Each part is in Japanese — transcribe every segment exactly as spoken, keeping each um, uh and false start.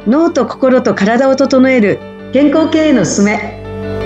脳と心と体を整える健康経営のすすめ。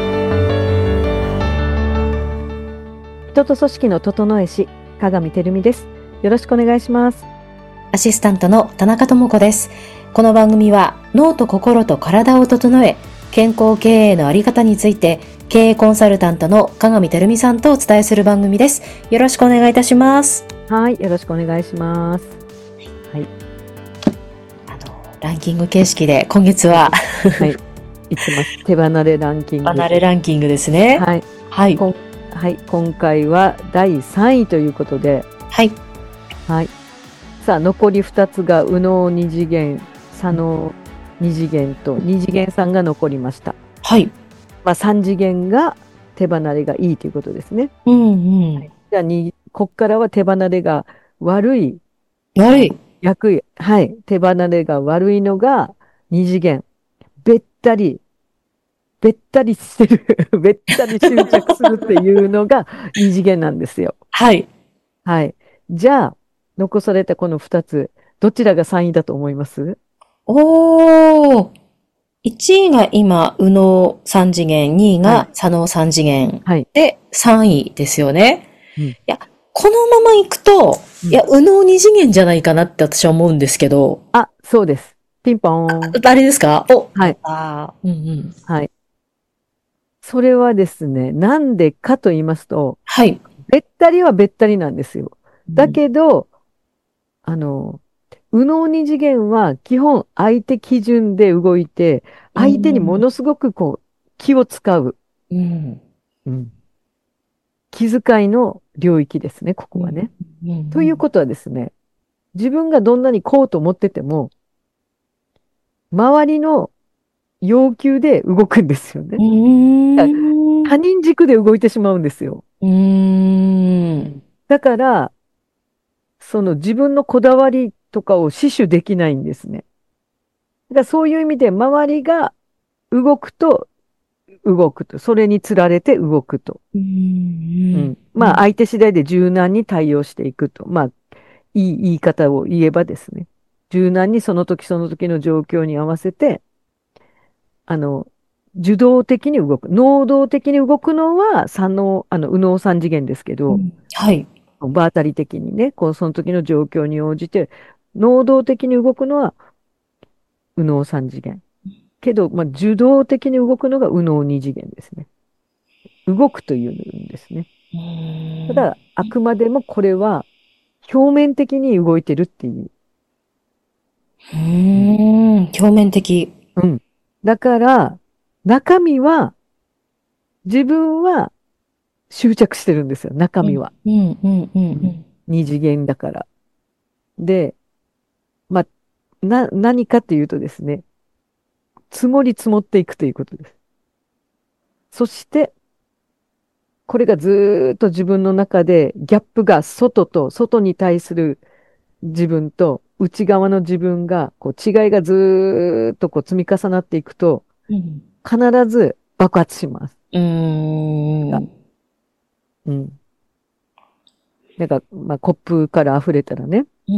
人と組織の整え師、加賀見てるみです。よろしくお願いします。 アシスタントの田中智子です。この番組は脳と心と体を整え、健康経営のあり方について経営コンサルタントの加賀見てるみさんとお伝えする番組です。よろしくお願いいたします。 はい、よろしくお願いします。はい。 あのランキング形式で今月は、 はい、いつも手離れランキング。 離れランキングですね。 はい。 はい。 はい、今回はだいさんいということで、 はい。 はい。さあ、残りふたつが右脳二次元、左脳二次元と二次元さんが残りました。 はい。 まあ、さん次元が手離れがいいということですね。 うんうん。 はい、じゃあに、こっからは手離れが悪い。 悪い。 逆、はい。手離れが悪いのが二次元。べったり、べったりしてる、べったり執着するっていうのが二次元なんですよ。 はい。 はい。じゃあ、残されたこの二つ、どちらがさんいだと思います？ おー。いちいが今、右脳さん次元、にいが左脳さん次元、 はい、 でさんいですよね。うん、いや、このまま行くと、うん、いや、右脳に次元じゃないかなって私は思うんですけど。 あ、そうです。ピンポーン。 あ、あれですか？お、 はい。 あ、うんうん。 はい。それはですね、なんでかと言いますと、 はい。 べったりはべったりなんですよ。だけど、うん、あの、右脳二次元は基本相手基準で動いて、相手にものすごくこう気を使う。うんうん、気遣いの領域ですね、ここはね。うんうんうん、ということはですね、自分がどんなにこうと思ってても、周りの要求で動くんですよね。他人軸で動いてしまうんですよ。うーん、だから、その自分のこだわりとかを死守できないんですね。だからそういう意味で周りが動くと動くと。それにつられて動くと。うんうん、まあ相手次第で柔軟に対応していくと。まあいい言い方を言えばですね。柔軟にその時その時の状況に合わせて、あの、受動的に動く。能動的に動くのは三脳、あの、右脳三次元ですけど、うん、 はい。 場当たり的にね、こうその時の状況に応じて、能動的に動くのは右脳三次元。けど、まあ、受動的に動くのが右脳二次元ですね。動くというんですね。ただ、あくまでもこれは表面的に動いてるっていう。 うーん、表面的。 うん。だから、中身は、自分は執着してるんですよ、中身は。 うん、うん、うん、うん。 二次元だから。で、まあ、な、何かっていうとですね、積もり積もっていくということです。そして、これがずーっと自分の中でギャップが外と、外に対する自分と内側の自分が、こう違いがずーっとこう積み重なっていくと、うん、必ず爆発します。うーん。うん。なんか、まあ、コップから溢れたらね。うん。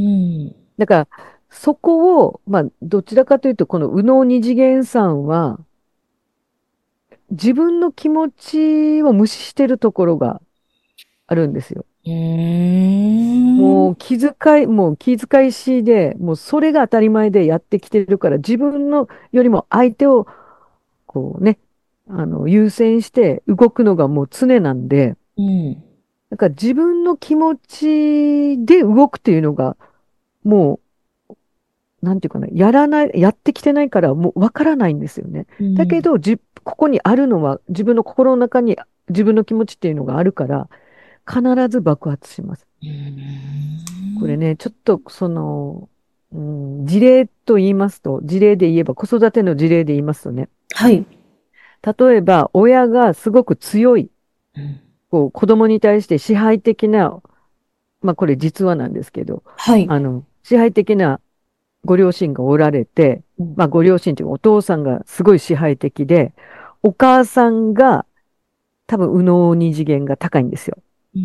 だから、そこを、まあ、どちらかというと、この右脳二次元さんは、自分の気持ちを無視してるところがあるんですよ。うーん、もう気遣い、もう気遣いしで、もうそれが当たり前でやってきてるから、自分のよりも相手を、こうね、あの、優先して動くのがもう常なんで、うん。だから自分の気持ちで動くっていうのが、もう、なんていうかな、やらない、やってきてないからもうわからないんですよね。うん、だけど、じ、ここにあるのは、自分の心の中に自分の気持ちっていうのがあるから、必ず爆発します。これね、ちょっとその、うん、事例と言いますと、事例で言えば、子育ての事例で言いますとね。 はい。 例えば、親がすごく強い、こう子供に対して支配的な、まあこれ実話なんですけど、 はい。 あの、支配的なご両親がおられて、まあご両親というかお父さんがすごい支配的で、お母さんが多分右脳二次元が高いんですよ。うん、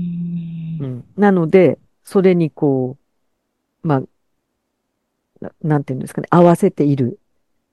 なので、それにこう、まあ、な、なんていうんですかね、合わせている。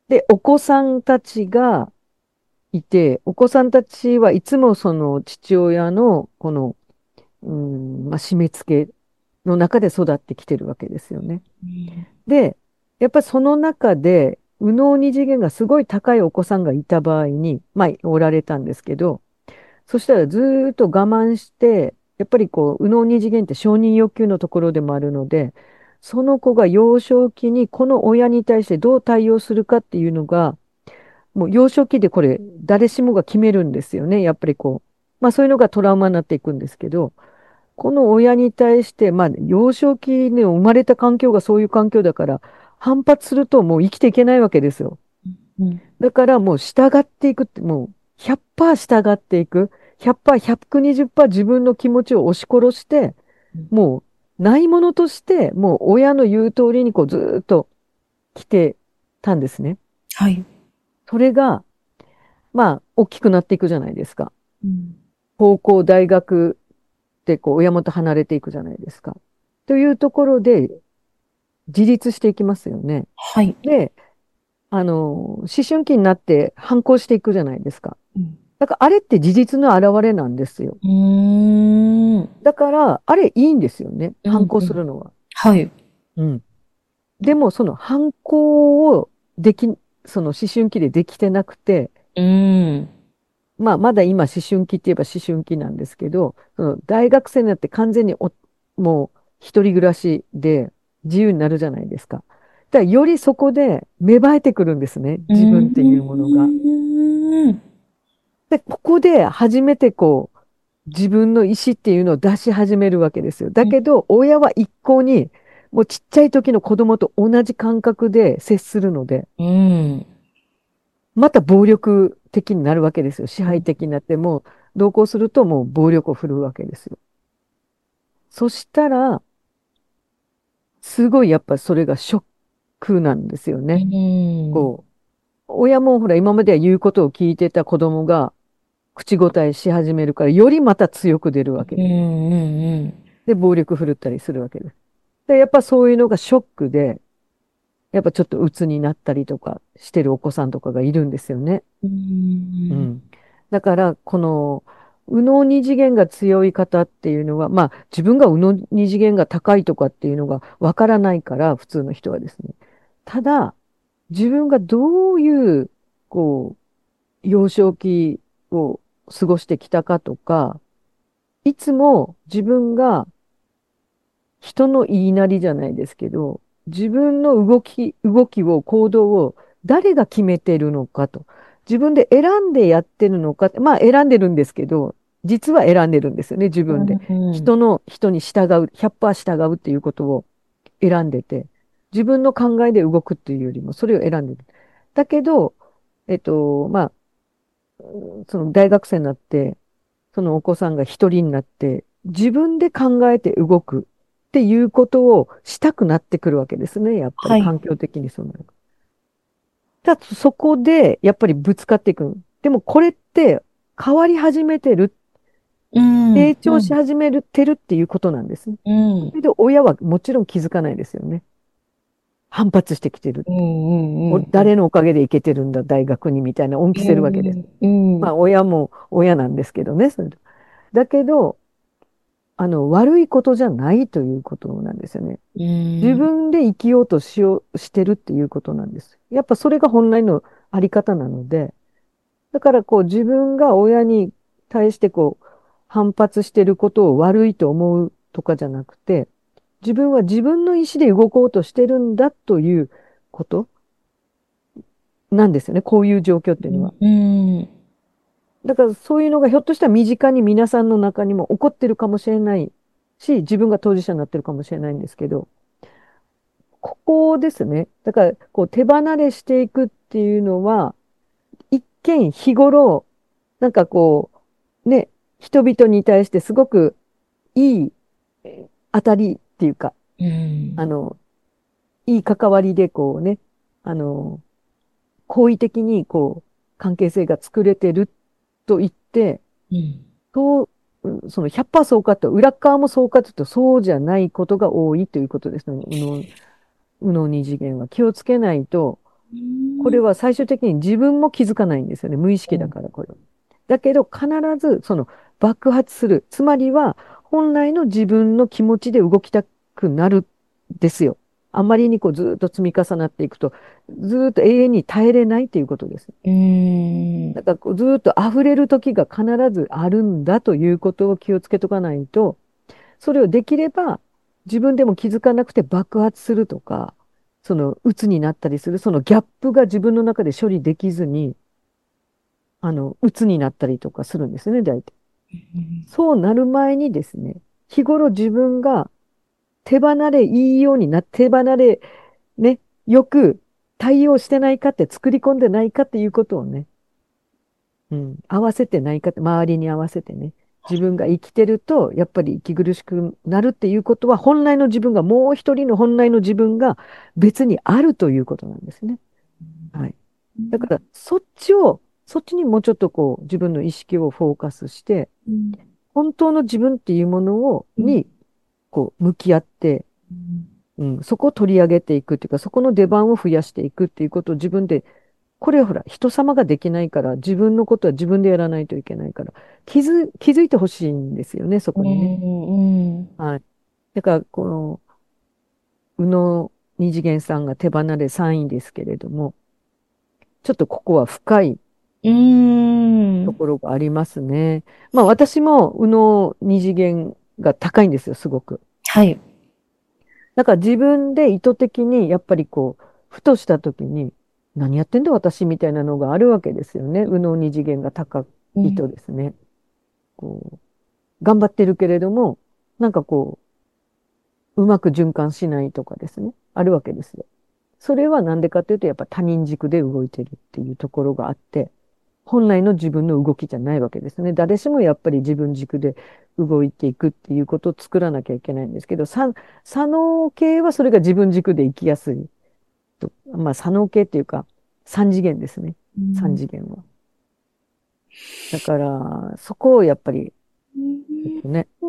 で、お子さんたちがいて、お子さんたちはいつもその父親のこの、うん、まあ、締め付けの中で育ってきてるわけですよね。で、やっぱりその中で、右脳二次元がすごい高いお子さんがいた場合に、まあ、おられたんですけど、そしたらずーっと我慢して、やっぱりこう、右脳二次元って承認欲求のところでもあるので、その子が幼少期にこの親に対してどう対応するかっていうのが、もう幼少期でこれ、誰しもが決めるんですよね。やっぱりこう、まあそういうのがトラウマになっていくんですけど、この親に対して、まあ幼少期に生まれた環境がそういう環境だから、反発するともう生きていけないわけですよ。 うんだからもう従っていくって、もうひゃくパーセント従っていく。ひゃくパーセント、ひゃくにじゅっパーセント自分の気持ちを押し殺して、もうないものとして、もう親の言う通りにこうずーっと来てたんですね。 はい。 それが、まあ、大きくなっていくじゃないですか。 うん高校、大学でこう親元離れていくじゃないですか。というところで自立していきますよね。 はい。 で、あの、思春期になって反抗していくじゃないですか。 うんだからあれって事実の表れなんですよ。 うーん。 だから、あれいいんですよね。 うん反抗するのは。 はい。 うん。でも、その反抗をでき、その思春期でできてなくて、 うーん。 まあ、まだ今思春期って言えば思春期なんですけど、その大学生になって完全におもう一人暮らしで自由になるじゃないですか。だからよりそこで芽生えてくるんですね。自分っていうものが。 うーん。 で、ここで初めてこう、自分の意思っていうのを出し始めるわけですよ。だけど、親は一向に、もうちっちゃい時の子供と同じ感覚で接するので、 うん。 また暴力的になるわけですよ。支配的になって、もう同行するともう暴力を振るうわけですよ。そしたら、すごいやっぱそれがショックなんですようね。 ん。 こう、親もほら今までは言うことを聞いてた子供が口答えし始めるから、よりまた強く出るわけうん。 です。 うん。 で、暴力振るったりするわけです。で、やっぱそういうのがショックで、やっぱちょっと鬱になったりとかしてるお子さんとかがいるんですよね。 うん。 うん。だから、この、右脳二次元が強い方っていうのは、まあ、自分が右脳二次元が高いとかっていうのがわからないから、普通の人はですね。ただ、自分がどういう、こう、幼少期を過ごしてきたかとか、いつも自分が人の言いなりじゃないですけど、自分の動き、動きを、行動を誰が決めてるのかと。自分で選んでやってるのかって、まあ選んでるんですけど、実は選んでるんですよね、自分で。 うん。 人の、人に従う、ひゃくパーセント従うっていうことを選んでて、自分の考えで動くっていうよりも、それを選んでる。だけど、えっと、まあ、その大学生になって、そのお子さんが一人になって、自分で考えて動くっていうことをしたくなってくるわけですね。やっぱりはい。 環境的にそうなる。だからそこで、やっぱりぶつかっていく。でもこれって変わり始めてる、 うん。 成長し始めてるっていうことなんですね。 うん。 それで親はもちろん気づかないですよね。反発してきてる。 うん。うおん。 誰のおかげで行けてるんだ、大学にみたいな恩着せるわけです。 うん。 まあ親も親なんですけどね。それでだけど、あの、悪いことじゃないということなんですよね。 う自ん。 分で生きようとしよう、してるっていうことなんです。やっぱそれが本来のあり方なので、だからこう自分が親に対してこう反発してることを悪いと思うとかじゃなくて、自分は自分の意思で動こうとしてるんだということなんですよね。こういう状況っていうのは。 うん。 だからそういうのがひょっとしたら身近に皆さんの中にも起こってるかもしれないし、自分が当事者になってるかもしれないんですけど、ここですね。だから、こう手離れしていくっていうのは、一見日頃、なんかこう、ね、人々に対してすごくいいえー当たりっていうか、 うん。 あの、いい関わりでこうね、あの、好意的にこう、関係性が作れてると言って、 うん。 そう、うんそのひゃくパーセントそうかと、裏側もそうかというと、そうじゃないことが多いということですね。右脳、右脳二次元は。気をつけないと、 これは最終的に自分も気づかないんですよね。無意識だからこれは。だけど必ずその爆発する。つまりは本来の自分の気持ちで動きたくなるんですよ。あんまりにこうずーっと積み重なっていくと、ずーっと永遠に耐えれないということです。 うーん。 だからこうずーっと溢れる時が必ずあるんだということを気をつけとかないと、それをできれば自分でも気づかなくて爆発するとか、その鬱になったりする、そのギャップが自分の中で処理できずに、あの、鬱になったりとかするんですね、大体。そうなる前にですね、日頃自分が手離れいいようにな、手離れ、ね、よく対応してないかって作り込んでないかっていうことをね、うん、合わせてないかって、周りに合わせてね、自分が生きてると、やっぱり息苦しくなるっていうことは、本来の自分が、もう一人の本来の自分が別にあるということなんですね。はい。だから、そっちを、そっちにもうちょっとこう、自分の意識をフォーカスして、 うん本当の自分っていうものを、に、こう、向き合って、うん、そこを取り上げていくっていうか、そこの出番を増やしていくっていうことを自分で、これはほら、人様ができないから、自分のことは自分でやらないといけないから、気づ、気づいてほしいんですよね、そこにね。 うんうんはい。だから、この、宇野二次元さんが手離れさんいですけれども、ちょっとここは深いうんところがありますね。まあ私も宇野二次元が高いんですよ、すごく。 はい。 だから自分で意図的に、やっぱりこう、ふとした時に、何やってんだ私みたいなのがあるわけですよね。右脳二次元が高いとですね。こう、頑張ってるけれども、なんかこう、うまく循環しないとかですね。あるわけですよ。それはなんでかっていうと、やっぱ他人軸で動いてるっていうところがあって、本来の自分の動きじゃないわけですね。誰しもやっぱり自分軸で動いていくっていうことを作らなきゃいけないんですけど、左脳系はそれが自分軸で生きやすいと。まあ左脳系っていうか、三次元ですね。三次元は。だから、そこをやっぱり、えっとね、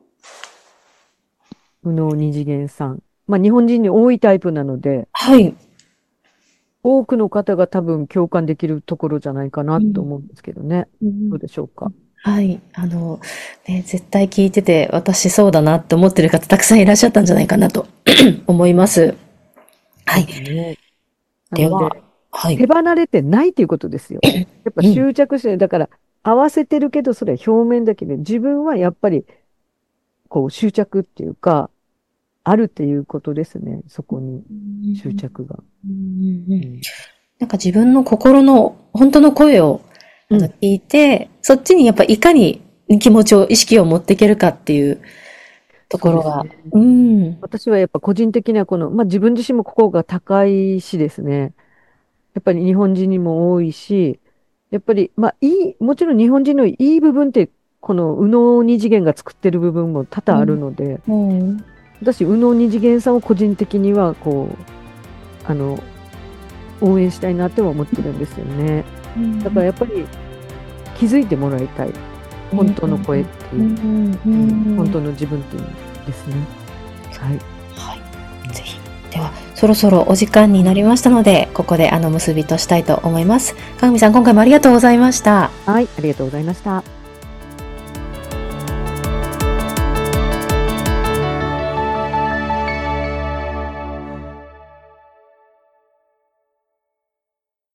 右脳二次元さん。まあ日本人に多いタイプなので、 はい。 多くの方が多分共感できるところじゃないかなと思うんですけどね。 うんどうでしょうか。 はい。あの、ね、絶対聞いてて、私そうだなって思ってる方たくさんいらっしゃったんじゃないかなと思います。はい。 ね、 ではなので、 はい。 手離れてないということですよ。やっぱ執着してる。だから、合わせてるけど、それは表面だけで、自分はやっぱり、こう、執着っていうか、あるっていうことですね。そこに、執着が。 うんうんうんなんか自分の心の本当の声をあのうん聞いて、そっちにやっぱいかに気持ちを、意識を持っていけるかっていうところが。 そうですね。 うん。 私はやっぱ個人的にはこの、まあ自分自身もここが高いしですね。やっぱり日本人にも多いし、やっぱり、まあいい、もちろん日本人のいい部分って、この右脳二次元が作ってる部分も多々あるので、 うん。 私、右脳二次元さんを個人的には、こう、あの、応援したいなっては思ってるんですよね。だからやっぱり気づいてもらいたい。本当の声っていう、うん本当の自分っていうですね。はい。 はい。ぜひ。では、そろそろお時間になりましたので、ここであの結びとしたいと思います。かぐみさん、今回もありがとうございました。 はい、ありがとうございました。